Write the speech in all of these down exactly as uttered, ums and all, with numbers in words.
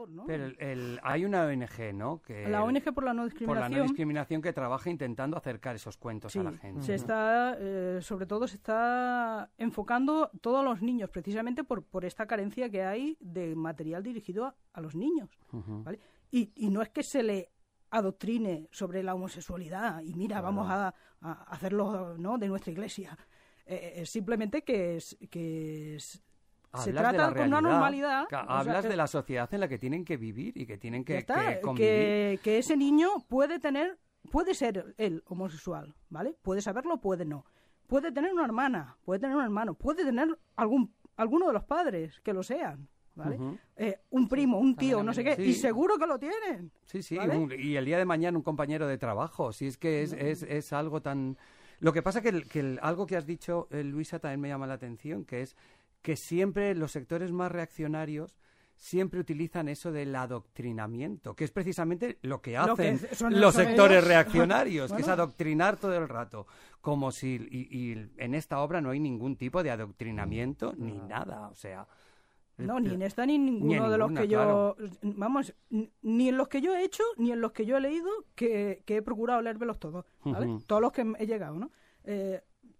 mejor, ¿no? Pero el, el, hay una O N G, ¿no? Que la O N G por la no discriminación. Por la no discriminación que trabaja intentando acercar esos cuentos sí, a la gente. Se está, eh, sobre todo se está enfocando todos los niños, precisamente por, por esta carencia que hay de material dirigido a, a los niños, uh-huh. ¿vale? Y, y no es que se le adoctrine sobre la homosexualidad y mira, claro. vamos a, a hacerlo, ¿no?, de nuestra iglesia. Eh, es simplemente que, es, que es, se trata con una normalidad. Ca- hablas o sea, que, de la sociedad en la que tienen que vivir y que tienen que, está, que convivir. Que, que ese niño puede tener, puede ser él homosexual, ¿vale? Puede saberlo, puede no. Puede tener una hermana, puede tener un hermano, puede tener algún alguno de los padres que lo sean. ¿Vale? Uh-huh. Eh, un primo, un tío, no sé qué, sí. y seguro que lo tienen. Sí, sí, ¿vale? un, y el día de mañana un compañero de trabajo, si es que es, uh-huh. es, es algo tan... Lo que pasa que, el, que el, algo que has dicho, eh, Luisa, también me llama la atención, que es que siempre los sectores más reaccionarios siempre utilizan eso del adoctrinamiento, que es precisamente lo que hacen lo que son, los son sectores ellos. reaccionarios, bueno. que es adoctrinar todo el rato, como si... Y, y en esta obra no hay ningún tipo de adoctrinamiento uh-huh. ni nada, o sea... No, ni en esta ni en ninguno ni en de ninguna, los que yo... Claro. Vamos, ni en los que yo he hecho, ni en los que yo he leído, que, que he procurado leérmelos todos, ¿vale? Uh-huh. Todos los que he llegado, ¿no? Eh,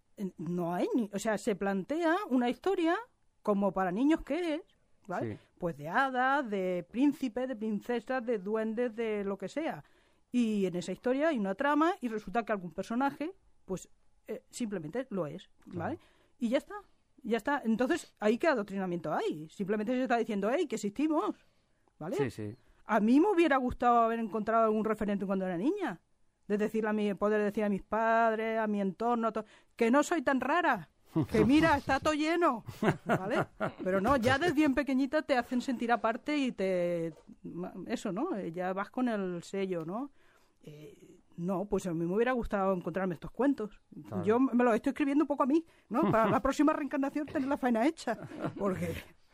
no hay ni... O sea, se plantea una historia como para niños que es, ¿vale? Sí. Pues de hadas, de príncipes, de princesas, de duendes, de lo que sea. Y en esa historia hay una trama y resulta que algún personaje, pues, eh, simplemente lo es, ¿vale? Claro. Y ya está. Ya está. Entonces, ¿ahí qué adoctrinamiento hay? Simplemente se está diciendo, ¡hey, que existimos! ¿Vale? Sí, sí. A mí me hubiera gustado haber encontrado algún referente cuando era niña. De decirle a mi, poder decir a mis padres, a mi entorno, to- que no soy tan rara. Que mira, está todo lleno. ¿Vale? Pero no, ya desde bien pequeñita te hacen sentir aparte y te... Eso, ¿no? Ya vas con el sello, ¿no? Eh... No, pues a mí me hubiera gustado encontrarme estos cuentos. Claro. Yo me los estoy escribiendo un poco a mí, ¿no? Para la próxima reencarnación tener la faena hecha. Porque...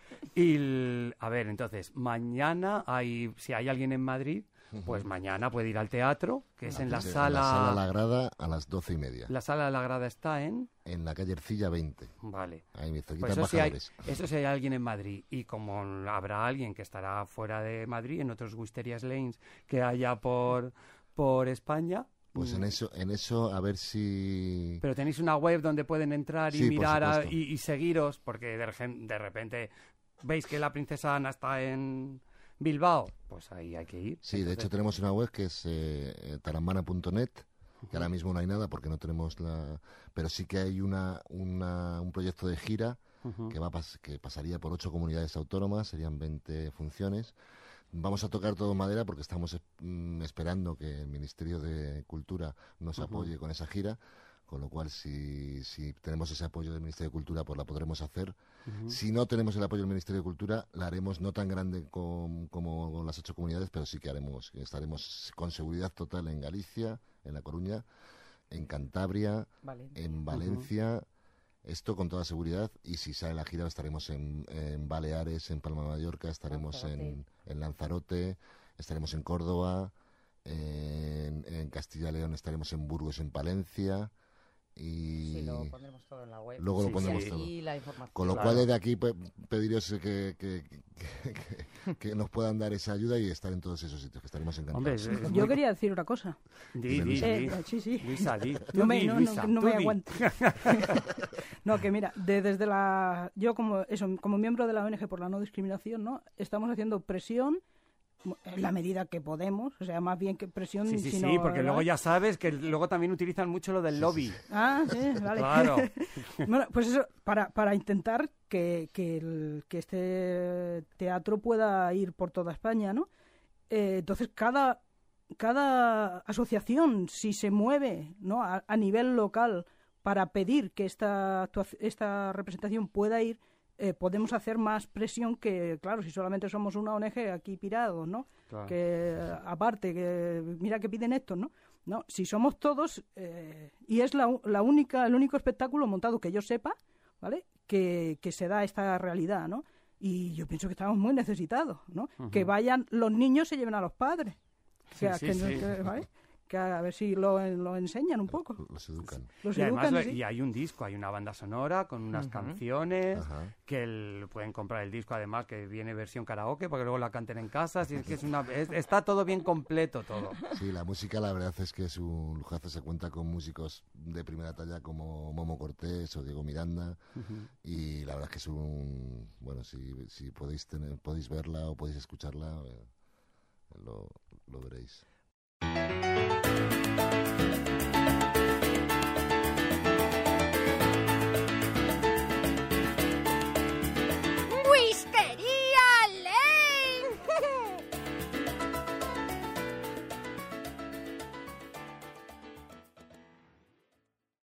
Y, el, a ver, entonces, mañana, hay si hay alguien en Madrid, pues mañana puede ir al teatro, que es en la sí, sala... En la sala La Grada a las doce y media. La sala La Grada está en... En la calle Ercilla veinte. Vale. Ahí me cerquita pues eso, Embajadores. Si hay, eso si hay alguien en Madrid. Y como habrá alguien que estará fuera de Madrid, en otros Wisterias Lanes que haya por, por España... Pues en eso, en eso a ver si... Pero tenéis una web donde pueden entrar y sí, mirar a, y, y seguiros, porque de, de repente veis que la princesa Ana está en Bilbao, pues ahí hay que ir. Sí, entonces... de hecho tenemos una web que es eh, tarambana punto net, que uh-huh. ahora mismo no hay nada porque no tenemos la... Pero sí que hay una, una un proyecto de gira uh-huh. que, va pas- que pasaría por ocho comunidades autónomas, serían veinte funciones. Vamos a tocar todo madera porque estamos mm, esperando que el Ministerio de Cultura nos uh-huh. apoye con esa gira, con lo cual si, si tenemos ese apoyo del Ministerio de Cultura pues la podremos hacer. Uh-huh. Si no tenemos el apoyo del Ministerio de Cultura, la haremos no tan grande con, como con las ocho comunidades, pero sí que haremos, estaremos con seguridad total en Galicia, en La Coruña, en Cantabria, Valencia. en Valencia... Uh-huh. Esto con toda seguridad, y si sale la gira estaremos en, en Baleares, en Palma de Mallorca, estaremos en, en Lanzarote, estaremos en Córdoba, en, en Castilla y León estaremos en Burgos, en Palencia, y sí, lo pondremos todo en la web. Luego sí, lo pondremos sí. todo. Y la información. Con lo claro. cual desde aquí pe- pediros que, que, que, que, que nos puedan dar esa ayuda y estar en todos esos sitios, que estaremos encantados. Hombre, es, es Yo muy... quería decir una cosa. Di, di, eh, di. Sí, sí. Luisa, di. No me, di, no, Luisa, no, no me di. aguanto. No, que mira, de, desde la... Yo como eso, como miembro de la O N G por la no discriminación, ¿no? Estamos haciendo presión en la medida que podemos, o sea, más bien que presión... Sí, sí, sino, sí, porque ¿verdad? luego ya sabes que luego también utilizan mucho lo del lobby. Ah, sí, vale. Claro. Bueno, pues eso, para, para intentar que, que, el, que este teatro pueda ir por toda España, ¿no? Eh, entonces, cada, cada asociación, si se mueve, ¿no? a, a nivel local para pedir que esta, esta representación pueda ir, Eh, podemos hacer más presión que, claro, si solamente somos una O N G aquí pirados, ¿no? Claro. Que aparte, que mira que piden esto, ¿no? No, si somos todos, eh, y es la, la única, el único espectáculo montado que yo sepa, ¿vale? Que, que se da esta realidad, ¿no? Y yo pienso que estamos muy necesitados, ¿no? Uh-huh. Que vayan los niños se lleven a los padres. O sea, sí, que, sí, no, sí. que, ¿vale? que a ver si lo, lo enseñan un poco. Los educan. Los y, además, educan, lo- sí. y hay un disco, hay una banda sonora con unas Ujú. canciones, Ajá. que el- pueden comprar el disco además, que viene versión karaoke, porque luego la canten en casa, así es que es una, es- está todo bien completo todo. Sí, la música la verdad es que es un lujazo. Se cuenta con músicos de primera talla como Momo Cortés o Diego Miranda. Y la verdad es que es un... Bueno, si, si podéis tener, podéis verla o podéis escucharla, eh, lo, lo veréis.